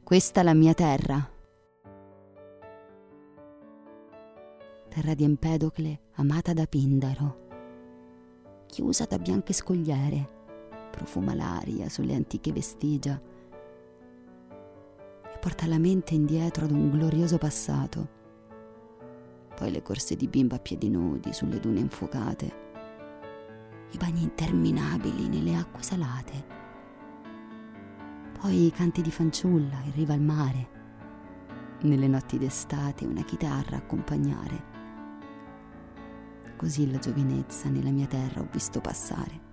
Questa è la mia terra. Terra di Empedocle, amata da Pindaro, chiusa da bianche scogliere, profuma l'aria sulle antiche vestigia e porta la mente indietro ad un glorioso passato. Poi le corse di bimba a piedi nudi sulle dune infuocate, i bagni interminabili nelle acque salate, poi i canti di fanciulla in riva al mare, nelle notti d'estate una chitarra a accompagnare. Così la giovinezza nella mia terra ho visto passare.